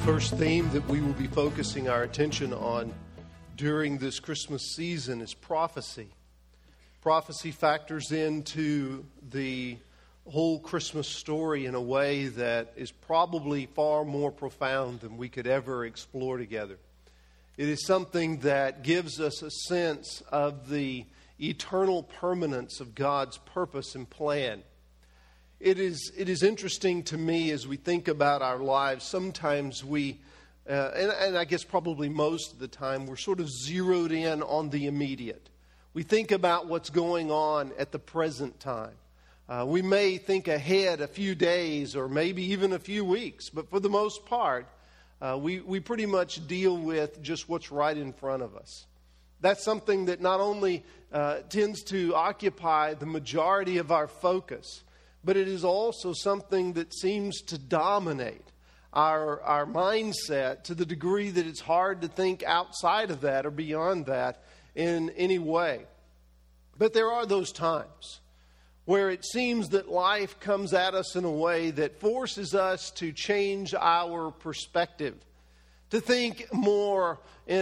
first theme that we will be focusing our attention on during this Christmas season is prophecy. Prophecy factors into the whole Christmas story in a way that is probably far more profound than we could ever explore together. It is something that gives us a sense of the eternal permanence of God's purpose and plan. It is interesting to me as we think about our lives. Sometimes we, and I guess probably most of the time, we're sort of zeroed in on the immediate. We think about what's going on at the present time. We may think ahead a few days or maybe even a few weeks, but for the most part, we pretty much deal with just what's right in front of us. That's something that not only tends to occupy the majority of our focus, but it is also something that seems to dominate our mindset to the degree that it's hard to think outside of that or beyond that in any way. But there are those times where it seems that life comes at us in a way that forces us to change our perspective, to think more in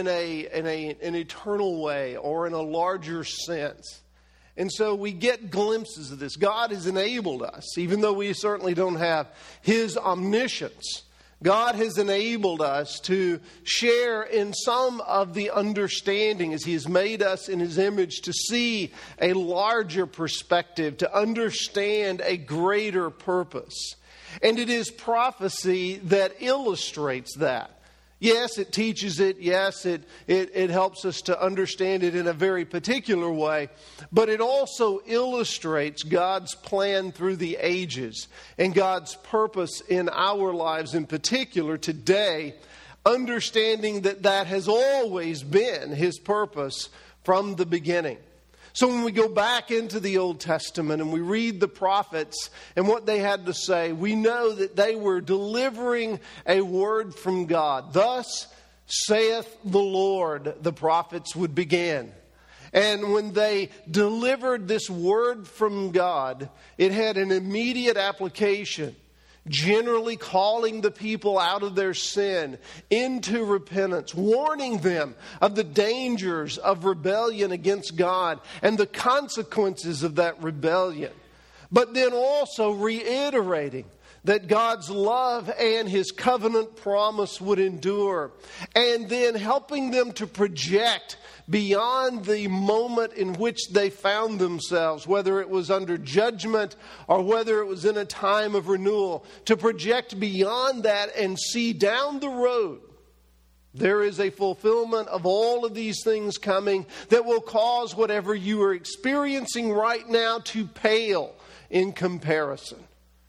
an eternal way or in a larger sense. And so we get glimpses of this. God has enabled us, even though we certainly don't have His omniscience. God has enabled us to share in some of the understanding as He has made us in His image to see a larger perspective, to understand a greater purpose. And it is prophecy that illustrates that. Yes, it teaches it. Yes, it helps us to understand it in a very particular way. But it also illustrates God's plan through the ages and God's purpose in our lives in particular today, understanding that has always been His purpose from the beginning. So when we go back into the Old Testament and we read the prophets and what they had to say, we know that they were delivering a word from God. Thus saith the Lord, the prophets would begin. And when they delivered this word from God, it had an immediate application, generally calling the people out of their sin into repentance, warning them of the dangers of rebellion against God and the consequences of that rebellion. But then also reiterating that God's love and His covenant promise would endure, and then helping them to project beyond the moment in which they found themselves, whether it was under judgment or whether it was in a time of renewal, to project beyond that and see down the road there is a fulfillment of all of these things coming that will cause whatever you are experiencing right now to pale in comparison.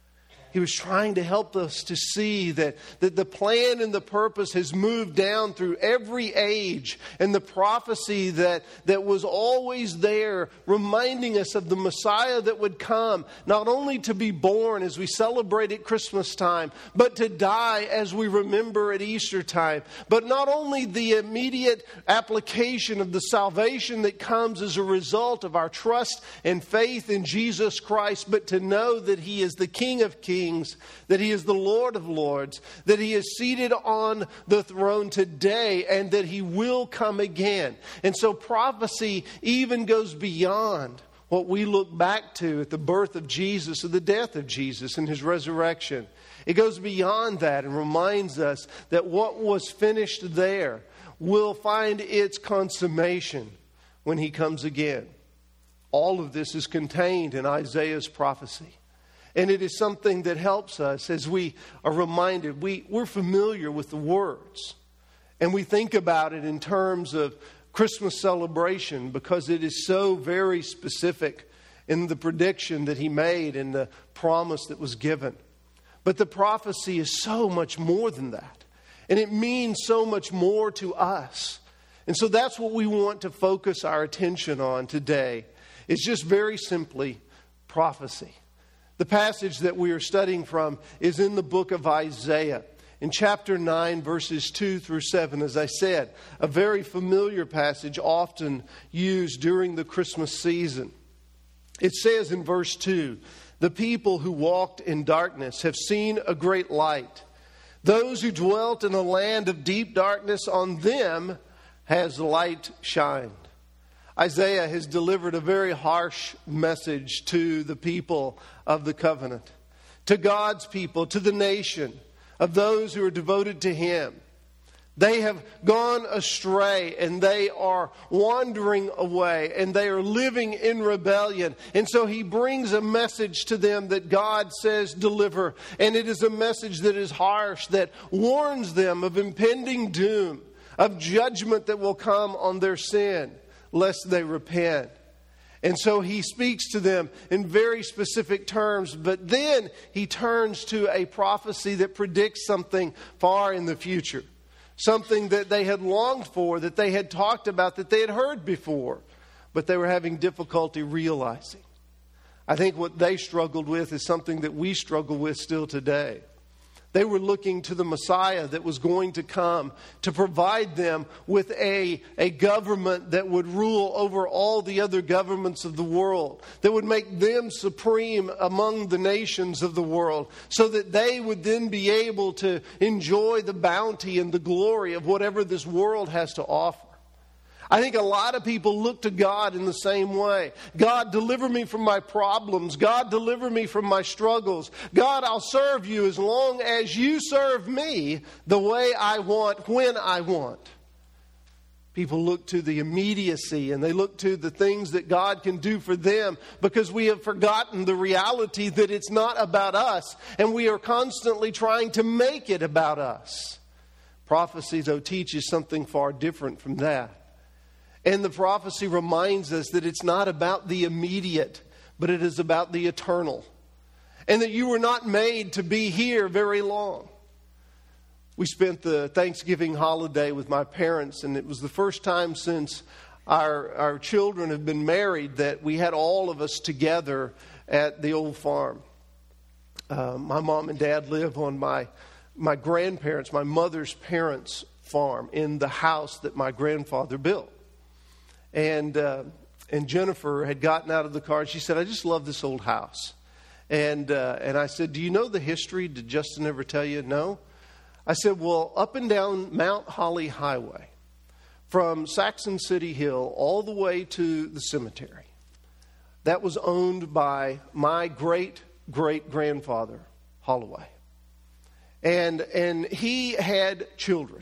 He was trying to help us to see that the plan and the purpose has moved down through every age, and the prophecy that was always there, reminding us of the Messiah that would come, not only to be born as we celebrate at Christmas time, but to die as we remember at Easter time. But not only the immediate application of the salvation that comes as a result of our trust and faith in Jesus Christ, but to know that He is the King of Kings, that He is the Lord of Lords, that He is seated on the throne today, and that He will come again. And so prophecy even goes beyond what we look back to at the birth of Jesus or the death of Jesus and His resurrection. It goes beyond that and reminds us that what was finished there will find its consummation when He comes again. All of this is contained in Isaiah's prophecy. And it is something that helps us as we are reminded. We're familiar with the words. And we think about it in terms of Christmas celebration because it is so very specific in the prediction that He made and the promise that was given. But the prophecy is so much more than that. And it means so much more to us. And so that's what we want to focus our attention on today. It's just very simply prophecy. The passage that we are studying from is in the book of Isaiah. In chapter 9, verses 2 through 7, as I said, a very familiar passage often used during the Christmas season. It says in verse 2, "The people who walked in darkness have seen a great light. Those who dwelt in a land of deep darkness, on them has light shined. Isaiah has delivered a very harsh message to the people of the covenant, to God's people, to the nation, of those who are devoted to Him. They have gone astray and they are wandering away and they are living in rebellion. And so He brings a message to them that God says deliver. And it is a message that is harsh, that warns them of impending doom, of judgment that will come on their sin, lest they repent. And so He speaks to them in very specific terms, but then He turns to a prophecy that predicts something far in the future. Something that they had longed for, that they had talked about, that they had heard before, but they were having difficulty realizing. I think what they struggled with is something that we struggle with still today. They were looking to the Messiah that was going to come to provide them with a government that would rule over all the other governments of the world, that would make them supreme among the nations of the world, so that they would then be able to enjoy the bounty and the glory of whatever this world has to offer. I think a lot of people look to God in the same way. God, deliver me from my problems. God, deliver me from my struggles. God, I'll serve you as long as you serve me the way I want, when I want. People look to the immediacy and they look to the things that God can do for them, because we have forgotten the reality that it's not about us, and we are constantly trying to make it about us. Prophecy, though, teaches something far different from that. And the prophecy reminds us that it's not about the immediate, but it is about the eternal. And that you were not made to be here very long. We spent the Thanksgiving holiday with my parents, and it was the first time since our children have been married that we had all of us together at the old farm. My mom and dad live on my grandparents', my mother's parents' farm, in the house that my grandfather built. And Jennifer had gotten out of the car and she said, I just love this old house. And I said, do you know the history? Did Justin ever tell you? No. I said, well, up and down Mount Holly Highway, from Saxon City Hill all the way to the cemetery, that was owned by my great-great-grandfather, Holloway. And he had children.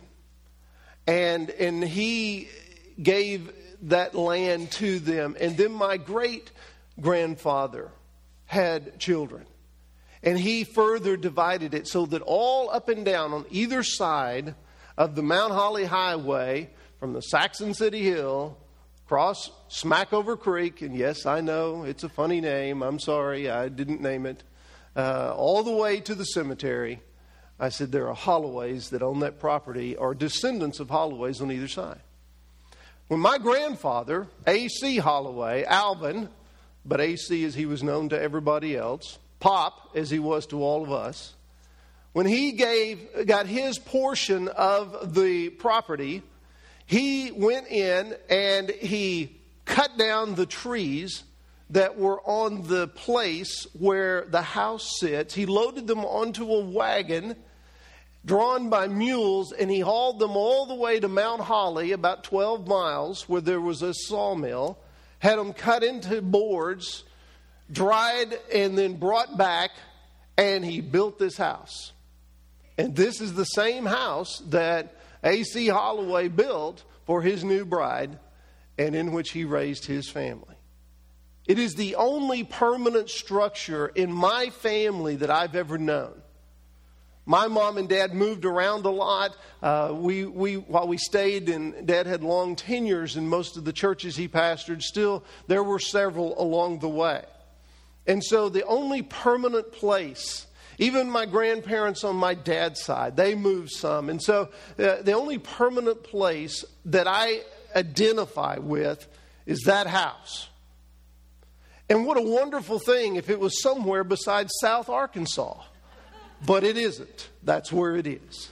And he gave that land to them. And then my great-grandfather had children. And he further divided it so that all up and down on either side of the Mount Holly Highway, from the Saxon City Hill, across Smackover Creek, and yes, I know, it's a funny name, I'm sorry, I didn't name it, all the way to the cemetery, I said there are Holloways that own that property, or descendants of Holloways on either side. When my grandfather, A.C. Holloway, Alvin, but A.C. as he was known to everybody else, Pop as he was to all of us, when he got his portion of the property, he went in and he cut down the trees that were on the place where the house sits. He loaded them onto a wagon drawn by mules, and he hauled them all the way to Mount Holly, about 12 miles, where there was a sawmill, had them cut into boards, dried, and then brought back, and he built this house. And this is the same house that A.C. Holloway built for his new bride, and in which he raised his family. It is the only permanent structure in my family that I've ever known. My mom and dad moved around a lot. While we stayed, and Dad had long tenures in most of the churches he pastored, still there were several along the way. And so the only permanent place, even my grandparents on my dad's side, they moved some. And so the only permanent place that I identify with is that house. And what a wonderful thing if it was somewhere besides South Arkansas. But it isn't. That's where it is.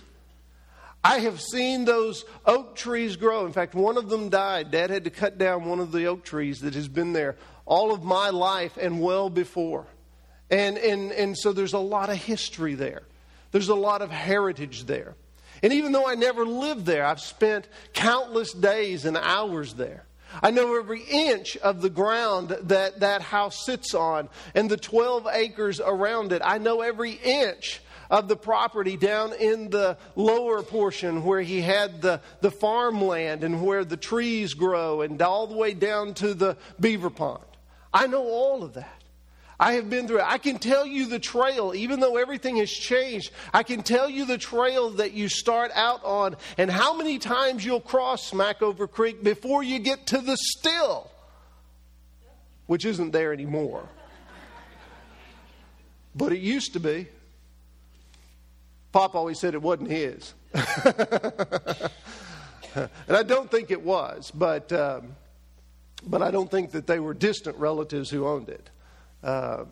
I have seen those oak trees grow. In fact, one of them died. Dad had to cut down one of the oak trees that has been there all of my life and well before. And so there's a lot of history there. There's a lot of heritage there. And even though I never lived there, I've spent countless days and hours there. I know every inch of the ground that that house sits on and the 12 acres around it. I know every inch of the property down in the lower portion where he had the farmland and where the trees grow, and all the way down to the beaver pond. I know all of that. I have been through it. I can tell you the trail, even though everything has changed. I can tell you the trail that you start out on and how many times you'll cross Smackover Creek before you get to the still, which isn't there anymore. But it used to be. Pop always said it wasn't his. And I don't think it was, but I don't think that they were distant relatives who owned it. A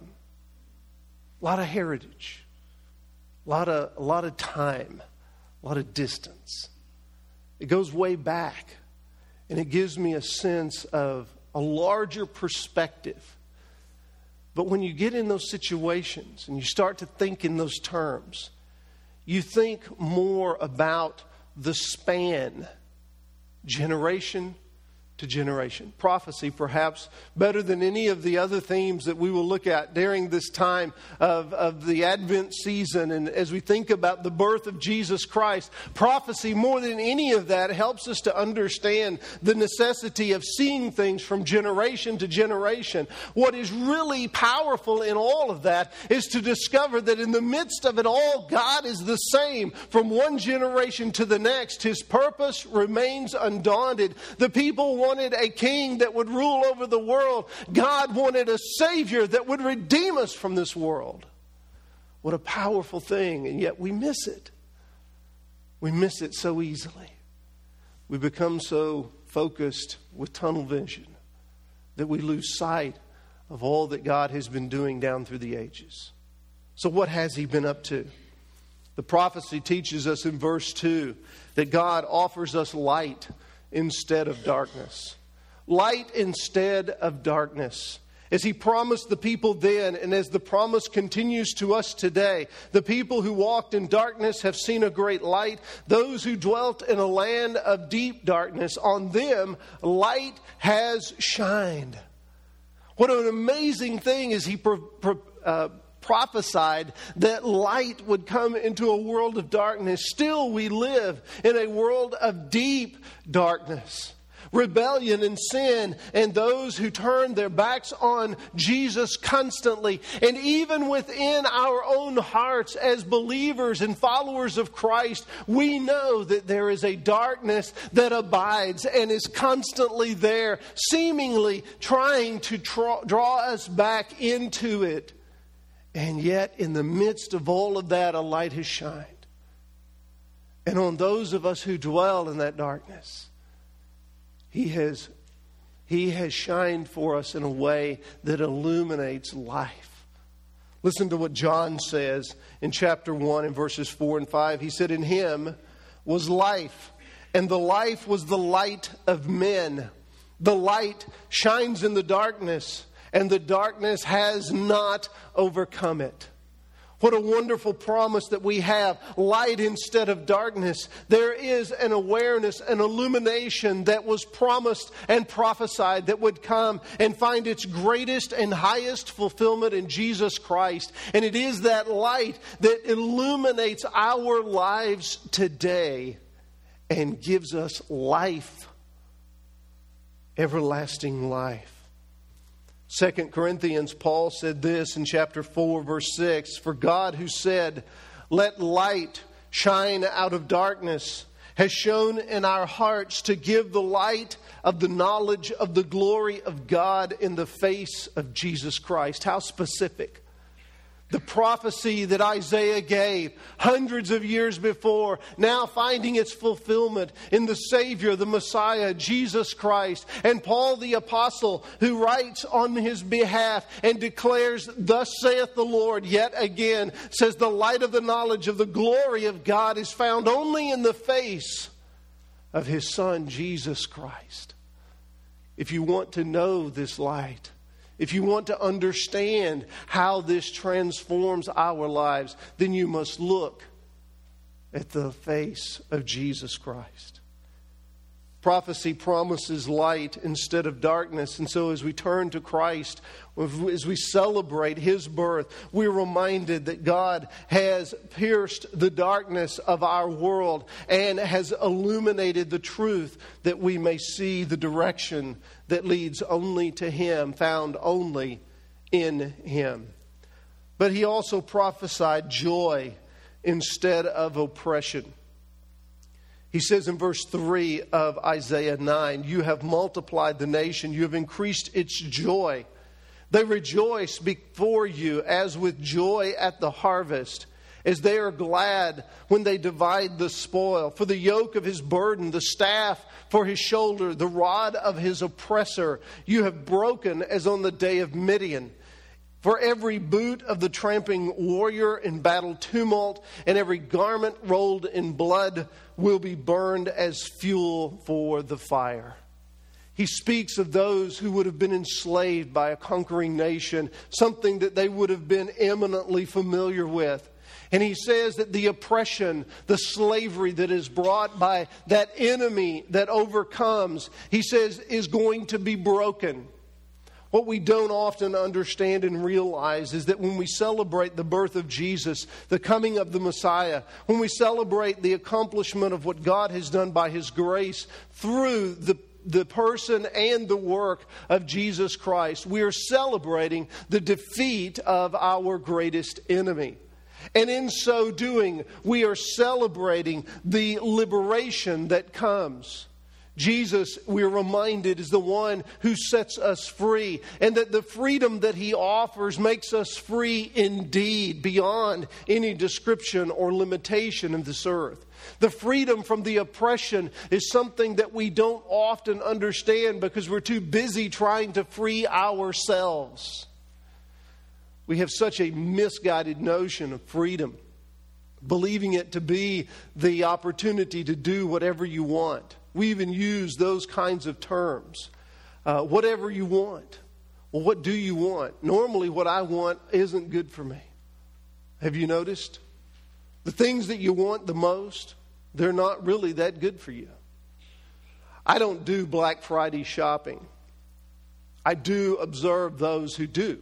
lot of heritage, a lot of time, a lot of distance. It goes way back, and it gives me a sense of a larger perspective. But when you get in those situations and you start to think in those terms, you think more about the span, generation to generation. Prophecy, perhaps better than any of the other themes that we will look at during this time of the Advent season. And as we think about the birth of Jesus Christ, prophecy, more than any of that, helps us to understand the necessity of seeing things from generation to generation. What is really powerful in all of that is to discover that in the midst of it all, God is the same from one generation to the next. His purpose remains undaunted. The people wanted a king that would rule over the world. God wanted a Savior that would redeem us from this world. What a powerful thing, and yet we miss it. We miss it so easily. We become so focused with tunnel vision that we lose sight of all that God has been doing down through the ages. So what has He been up to? The prophecy teaches us in verse 2 that God offers us light instead of darkness. Light instead of darkness. As He promised the people then, and as the promise continues to us today, the people who walked in darkness have seen a great light. Those who dwelt in a land of deep darkness, on them light has shined. What an amazing thing is He prophesied that light would come into a world of darkness. Still, we live in a world of deep darkness. Rebellion and sin, and those who turn their backs on Jesus constantly. And even within our own hearts as believers and followers of Christ, we know that there is a darkness that abides and is constantly there, seemingly trying to draw us back into it. And yet, in the midst of all of that, a light has shined. And on those of us who dwell in that darkness, He has shined for us in a way that illuminates life. Listen to what John says in chapter 1 in verses 4 and 5. He said, "In Him was life, and the life was the light of men. The light shines in the darkness, and the darkness has not overcome it." What a wonderful promise that we have. Light instead of darkness. There is an awareness, an illumination that was promised and prophesied that would come and find its greatest and highest fulfillment in Jesus Christ. And it is that light that illuminates our lives today and gives us life, everlasting life. 2 Corinthians, Paul said this in chapter 4, verse 6, "For God who said, 'Let light shine out of darkness,' has shone in our hearts to give the light of the knowledge of the glory of God in the face of Jesus Christ." How specific. The prophecy that Isaiah gave hundreds of years before, now finding its fulfillment in the Savior, the Messiah, Jesus Christ. And Paul the Apostle, who writes on his behalf and declares, "Thus saith the Lord," yet again, says the light of the knowledge of the glory of God is found only in the face of His Son, Jesus Christ. If you want to know this light, if you want to understand how this transforms our lives, then you must look at the face of Jesus Christ. Prophecy promises light instead of darkness. And so as we turn to Christ, as we celebrate His birth, we're reminded that God has pierced the darkness of our world and has illuminated the truth that we may see the direction that leads only to Him, found only in Him. But He also prophesied joy instead of oppression. He says in verse 3 of Isaiah 9, "You have multiplied the nation, you have increased its joy. They rejoice before you as with joy at the harvest, as they are glad when they divide the spoil. For the yoke of his burden, the staff for his shoulder, the rod of his oppressor, you have broken as on the day of Midian. For every boot of the tramping warrior in battle tumult, and every garment rolled in blood will be burned as fuel for the fire." He speaks of those who would have been enslaved by a conquering nation, something that they would have been eminently familiar with. And he says that the oppression, the slavery that is brought by that enemy that overcomes, he says, is going to be broken. What we don't often understand and realize is that when we celebrate the birth of Jesus, the coming of the Messiah, when we celebrate the accomplishment of what God has done by His grace through the person and the work of Jesus Christ, we are celebrating the defeat of our greatest enemy. And in so doing, we are celebrating the liberation that comes. Jesus, we're reminded, is the one who sets us free, and that the freedom that He offers makes us free indeed, beyond any description or limitation of this earth. The freedom from the oppression is something that we don't often understand because we're too busy trying to free ourselves. We have such a misguided notion of freedom, believing it to be the opportunity to do whatever you want. We even use those kinds of terms. Whatever you want. Well, what do you want? Normally what I want isn't good for me. Have you noticed? The things that you want the most, they're not really that good for you. I don't do Black Friday shopping. I do observe those who do.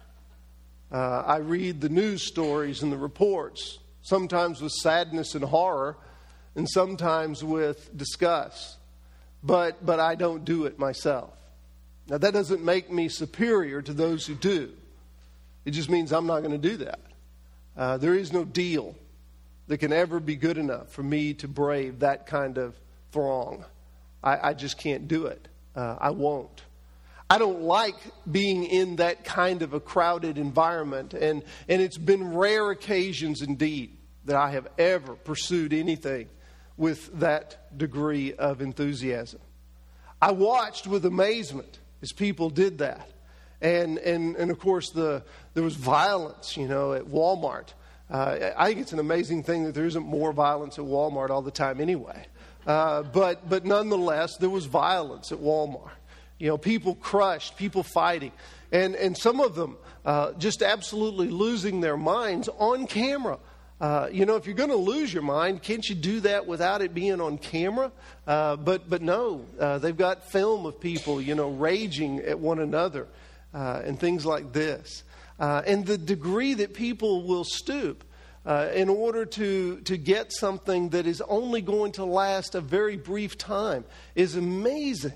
I read the news stories and the reports, sometimes with sadness and horror, and sometimes with disgust. But I don't do it myself. Now, that doesn't make me superior to those who do. It just means I'm not going to do that. There is no deal that can ever be good enough for me to brave that kind of throng. I just can't do it. I won't. I don't like being in that kind of a crowded environment. And it's been rare occasions indeed that I have ever pursued anything with that degree of enthusiasm. I watched with amazement as people did that. And of course, there was violence, at Walmart. I think it's an amazing thing that there isn't more violence at Walmart all the time anyway. But nonetheless, there was violence at Walmart. People crushed, people fighting. And some of them just absolutely losing their minds on camera. If you're going to lose your mind, can't you do that without it being on camera? But no, they've got film of people, raging at one another and things like this. And the degree that people will stoop in order to get something that is only going to last a very brief time is amazing.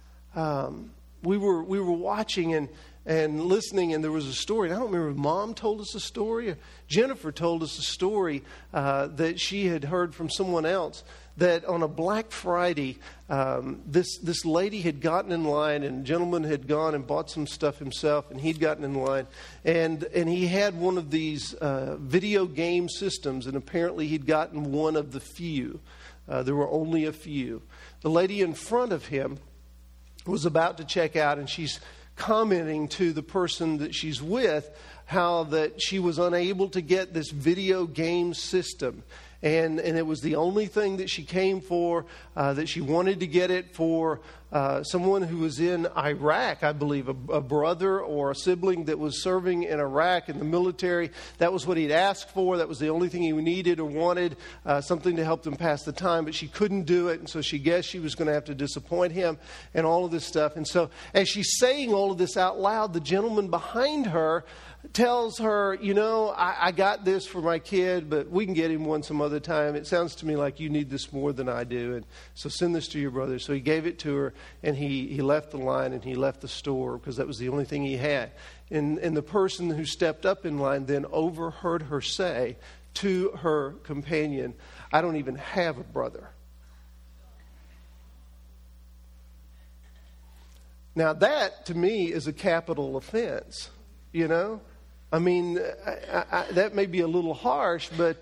We were watching and listening, and there was a story. And I don't remember if Mom told us a story or Jennifer told us a story that she had heard from someone else, that on a Black Friday, this lady had gotten in line, and a gentleman had gone and bought some stuff himself, and he'd gotten in line, and he had one of these video game systems, and apparently he'd gotten one of the few. There were only a few. The lady in front of him was about to check out, and she's commenting to the person that she's with how that she was unable to get this video game system. And it was the only thing that she came for, that she wanted to get it for someone who was in Iraq, I believe, a brother or a sibling that was serving in Iraq in the military. That was what he'd asked for. That was the only thing he needed or wanted, something to help them pass the time. But she couldn't do it, and so she guessed she was going to have to disappoint him and all of this stuff. And so as she's saying all of this out loud, the gentleman behind her tells her, you know, I got this for my kid, but we can get him one some other time. It sounds to me like you need this more than I do, and so send this to your brother. So he gave it to her, and he left the line, and he left the store because that was the only thing he had. And the person who stepped up in line then overheard her say to her companion, I don't even have a brother. Now that, to me, is a capital offense, you know? I mean, that may be a little harsh, but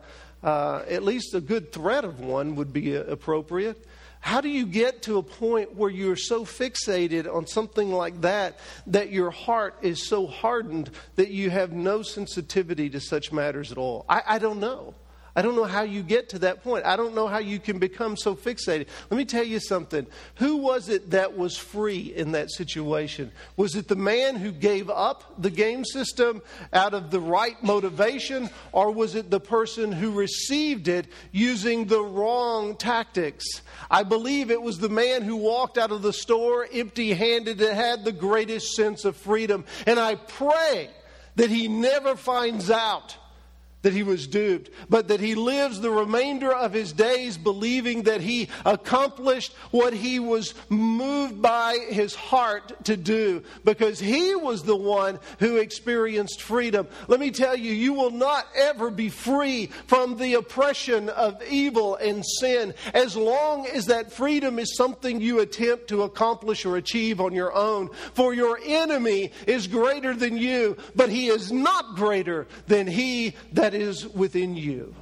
at least a good threat of one would be appropriate. How do you get to a point where you're so fixated on something like that your heart is so hardened that you have no sensitivity to such matters at all? I don't know. I don't know how you get to that point. I don't know how you can become so fixated. Let me tell you something. Who was it that was free in that situation? Was it the man who gave up the game system out of the right motivation, or was it the person who received it using the wrong tactics? I believe it was the man who walked out of the store empty-handed that had the greatest sense of freedom. And I pray that he never finds out that he was duped, but that he lives the remainder of his days believing that he accomplished what he was moved by his heart to do, because he was the one who experienced freedom. Let me tell you, you will not ever be free from the oppression of evil and sin as long as that freedom is something you attempt to accomplish or achieve on your own. For your enemy is greater than you, but he is not greater than he that is within you.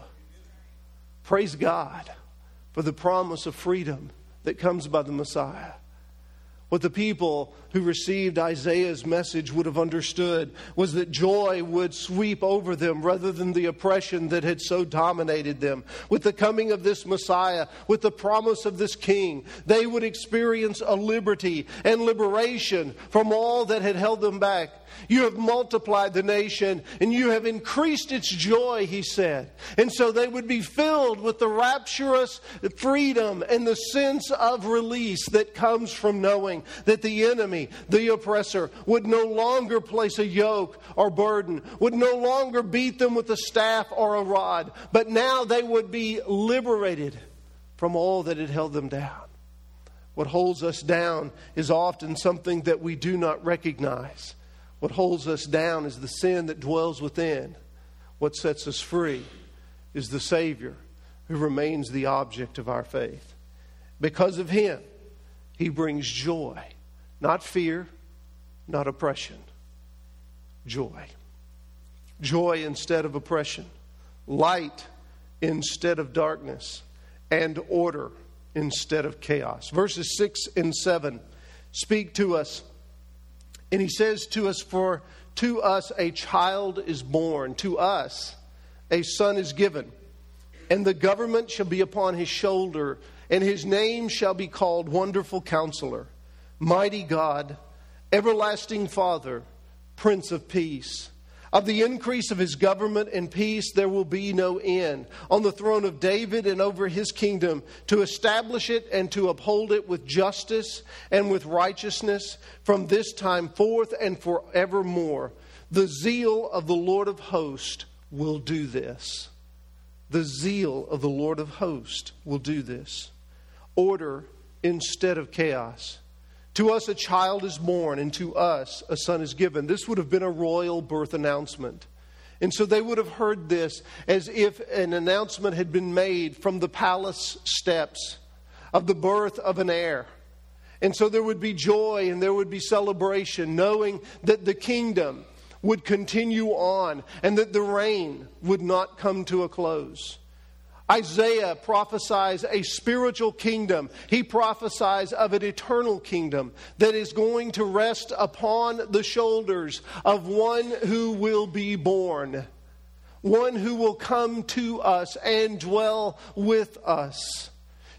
Praise God for the promise of freedom that comes by the Messiah. What the people who received Isaiah's message would have understood was that joy would sweep over them rather than the oppression that had so dominated them. With the coming of this Messiah, with the promise of this King, they would experience a liberty and liberation from all that had held them back. You have multiplied the nation and you have increased its joy, he said. And so they would be filled with the rapturous freedom and the sense of release that comes from knowing that the enemy, the oppressor, would no longer place a yoke or burden, would no longer beat them with a staff or a rod, but now they would be liberated from all that had held them down. What holds us down is often something that we do not recognize. What holds us down is the sin that dwells within. What sets us free is the Savior who remains the object of our faith. Because of Him, He brings joy, not fear, not oppression. Joy. Joy instead of oppression. Light instead of darkness. And order instead of chaos. Verses 6 and 7 speak to us. And he says to us, for to us a child is born, to us a son is given, and the government shall be upon his shoulder, and his name shall be called Wonderful Counselor, Mighty God, Everlasting Father, Prince of Peace. Of the increase of his government and peace there will be no end, on the throne of David and over his kingdom, to establish it and to uphold it with justice and with righteousness from this time forth and forevermore. The zeal of the Lord of hosts will do this. The zeal of the Lord of hosts will do this. Order instead of chaos. To us a child is born, and to us a son is given. This would have been a royal birth announcement. And so they would have heard this as if an announcement had been made from the palace steps of the birth of an heir. And so there would be joy and there would be celebration, knowing that the kingdom would continue on and that the reign would not come to a close. Isaiah prophesies a spiritual kingdom. He prophesies of an eternal kingdom that is going to rest upon the shoulders of one who will be born. One who will come to us and dwell with us.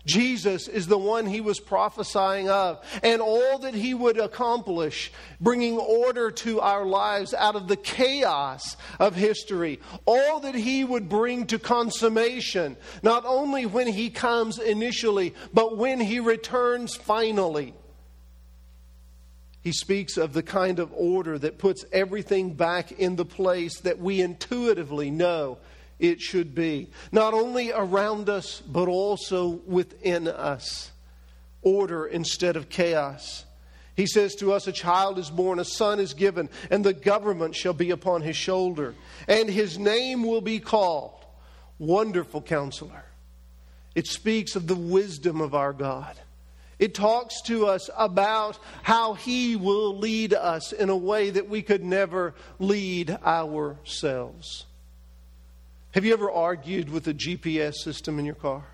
Jesus is the one he was prophesying of, and all that he would accomplish, bringing order to our lives out of the chaos of history, all that he would bring to consummation, not only when he comes initially, but when he returns finally. He speaks of the kind of order that puts everything back in the place that we intuitively know it should be. Not only around us, but also within us. Order instead of chaos. He says to us, a child is born, a son is given, and the government shall be upon his shoulder. And his name will be called Wonderful Counselor. It speaks of the wisdom of our God. It talks to us about how he will lead us in a way that we could never lead ourselves. Have you ever argued with a GPS system in your car?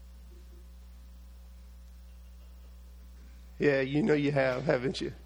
Yeah, you know you have, haven't you?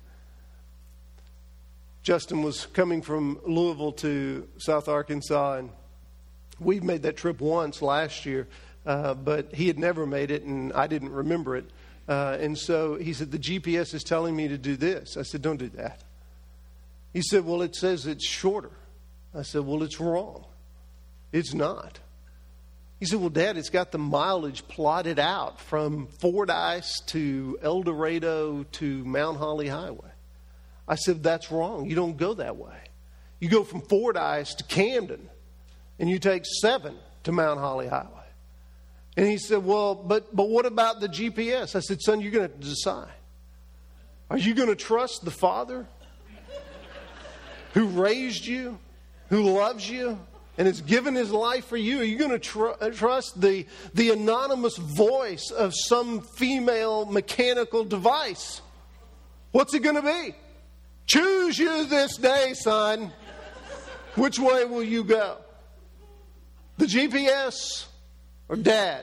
Justin was coming from Louisville to South Arkansas, and we've made that trip once last year, but he had never made it, and I didn't remember it. And so he said, the GPS is telling me to do this. I said, don't do that. He said, well, it says it's shorter. I said, well, it's wrong. It's not. He said, well, Dad, it's got the mileage plotted out from Fordyce to El Dorado to Mount Holly Highway. I said, that's wrong. You don't go that way. You go from Fordyce to Camden, and you take 7 to Mount Holly Highway. And he said, well, but what about the GPS? I said, son, you're going to have to decide. Are you going to trust the Father who raised you, who loves you, and has given his life for you? Are you going to trust the anonymous voice of some female mechanical device? What's it going to be? Choose you this day, son. Which way will you go? The GPS or Dad?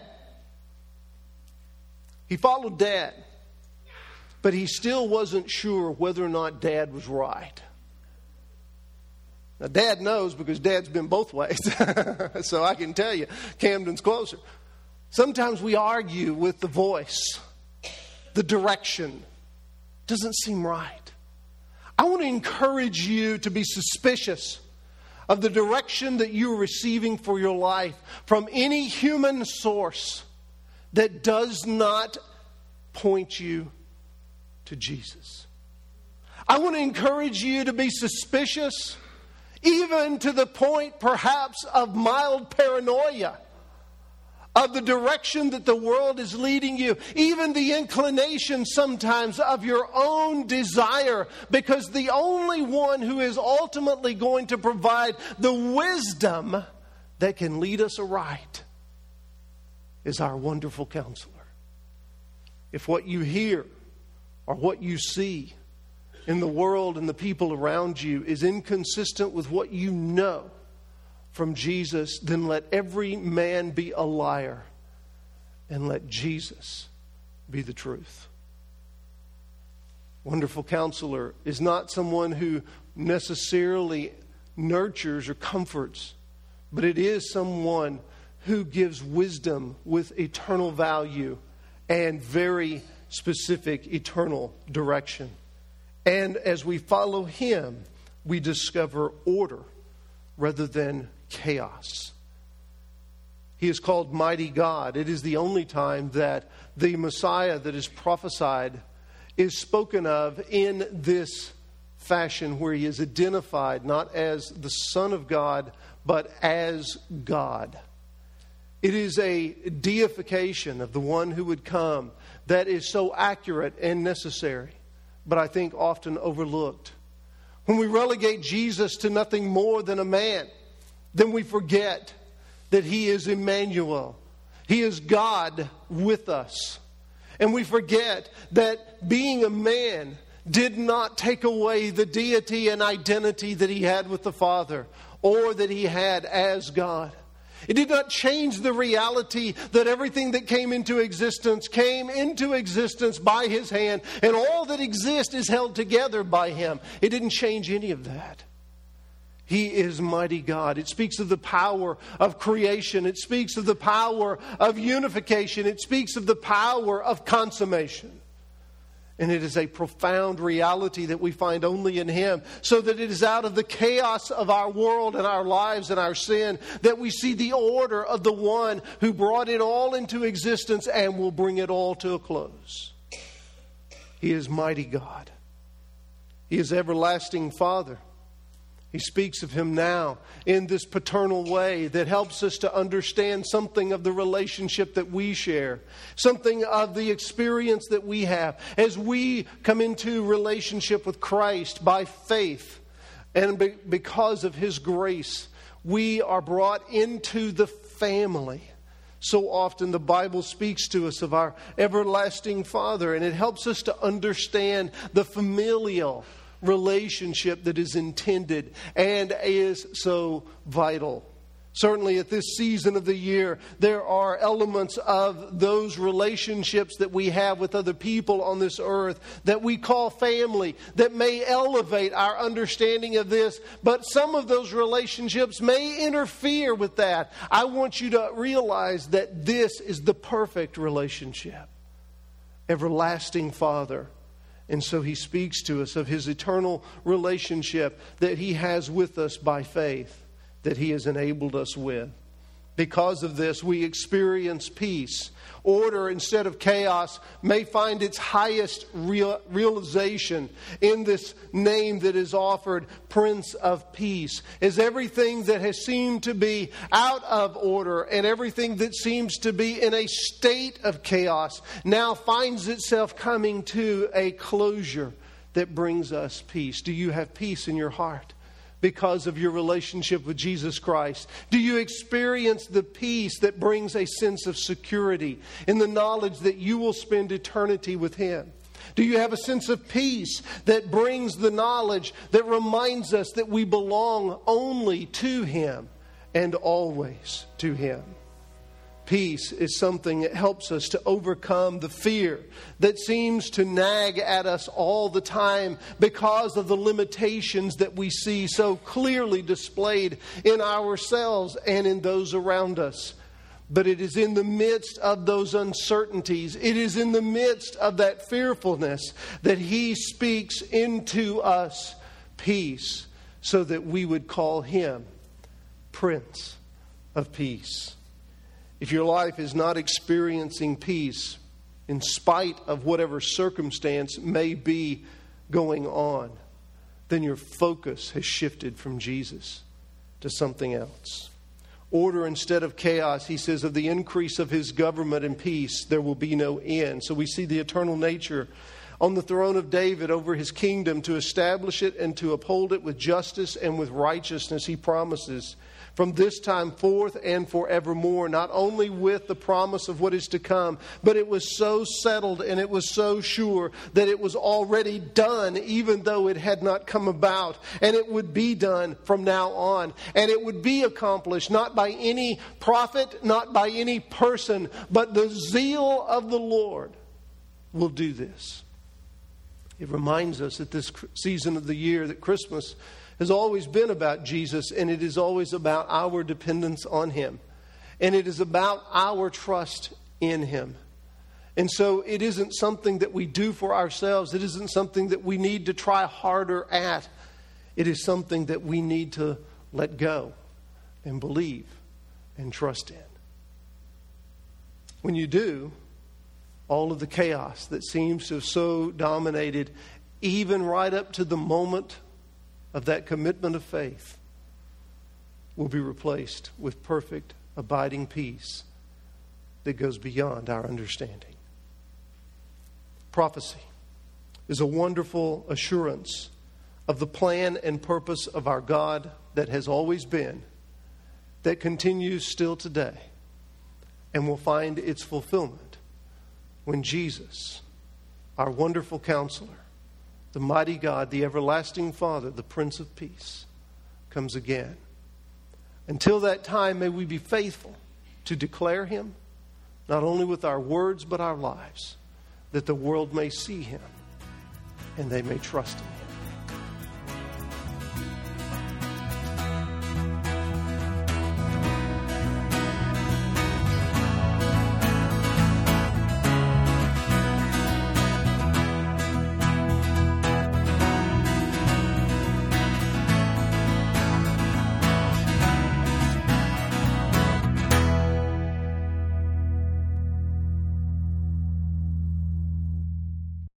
He followed Dad, but he still wasn't sure whether or not Dad was right. Now, Dad knows because Dad's been both ways. So I can tell you, Camden's closer. Sometimes we argue with the voice. The direction doesn't seem right. I want to encourage you to be suspicious of the direction that you're receiving for your life from any human source that does not point you to Jesus. I want to encourage you to be suspicious, even to the point perhaps of mild paranoia, of the direction that the world is leading you, even the inclination sometimes of your own desire, because the only one who is ultimately going to provide the wisdom that can lead us aright is our wonderful counselor. If what you hear or what you see in the world and the people around you is inconsistent with what you know from Jesus, then let every man be a liar and let Jesus be the truth. Wonderful Counselor is not someone who necessarily nurtures or comforts, but it is someone who gives wisdom with eternal value and very specific eternal direction. And as we follow him, we discover order rather than chaos. He is called Mighty God. It is the only time that the Messiah that is prophesied is spoken of in this fashion, where he is identified not as the Son of God, but as God. It is a deification of the one who would come that is so accurate and necessary, but I think often overlooked. When we relegate Jesus to nothing more than a man, then we forget that he is Emmanuel. He is God with us. And we forget that being a man did not take away the deity and identity that he had with the Father, or that he had as God. It did not change the reality that everything that came into existence by his hand, and all that exists is held together by him. It didn't change any of that. He is mighty God. It speaks of the power of creation. It speaks of the power of unification. It speaks of the power of consummation. And it is a profound reality that we find only in Him, so that it is out of the chaos of our world and our lives and our sin that we see the order of the one who brought it all into existence and will bring it all to a close. He is mighty God. He is everlasting Father. He speaks of Him now in this paternal way that helps us to understand something of the relationship that we share, something of the experience that we have as we come into relationship with Christ by faith. And because of His grace, we are brought into the family. So often the Bible speaks to us of our everlasting Father, and it helps us to understand the familial relationship that is intended and is so vital. Certainly at this season of the year, there are elements of those relationships that we have with other people on this earth that we call family that may elevate our understanding of this, but some of those relationships may interfere with that. I want you to realize that this is the perfect relationship. Everlasting Father. And so He speaks to us of His eternal relationship that He has with us by faith, that He has enabled us with. Because of this, we experience peace. Order instead of chaos may find its highest realization in this name that is offered, Prince of Peace. As everything that has seemed to be out of order and everything that seems to be in a state of chaos now finds itself coming to a closure that brings us peace. Do you have peace in your heart? Because of your relationship with Jesus Christ? Do you experience the peace that brings a sense of security in the knowledge that you will spend eternity with Him? Do you have a sense of peace that brings the knowledge that reminds us that we belong only to Him and always to Him? Peace is something that helps us to overcome the fear that seems to nag at us all the time because of the limitations that we see so clearly displayed in ourselves and in those around us. But it is in the midst of those uncertainties, it is in the midst of that fearfulness that He speaks into us peace, so that we would call Him Prince of Peace. If your life is not experiencing peace in spite of whatever circumstance may be going on, then your focus has shifted from Jesus to something else. Order instead of chaos. He says of the increase of His government and peace, there will be no end. So we see the eternal nature on the throne of David over His kingdom to establish it and to uphold it with justice and with righteousness. He promises from this time forth and forevermore, not only with the promise of what is to come, but it was so settled and it was so sure that it was already done, even though it had not come about. And it would be done from now on. And it would be accomplished not by any prophet, not by any person, but the zeal of the Lord will do this. It reminds us at this season of the year that Christmas has always been about Jesus, and it is always about our dependence on Him. And it is about our trust in Him. And so it isn't something that we do for ourselves. It isn't something that we need to try harder at. It is something that we need to let go and believe and trust in. When you do, all of the chaos that seems to have so dominated, even right up to the moment of that commitment of faith, will be replaced with perfect, abiding peace that goes beyond our understanding. Prophecy is a wonderful assurance of the plan and purpose of our God that has always been, that continues still today, and will find its fulfillment when Jesus, our wonderful Counselor, the mighty God, the everlasting Father, the Prince of Peace, comes again. Until that time, may we be faithful to declare Him, not only with our words but our lives, that the world may see Him and they may trust in Him.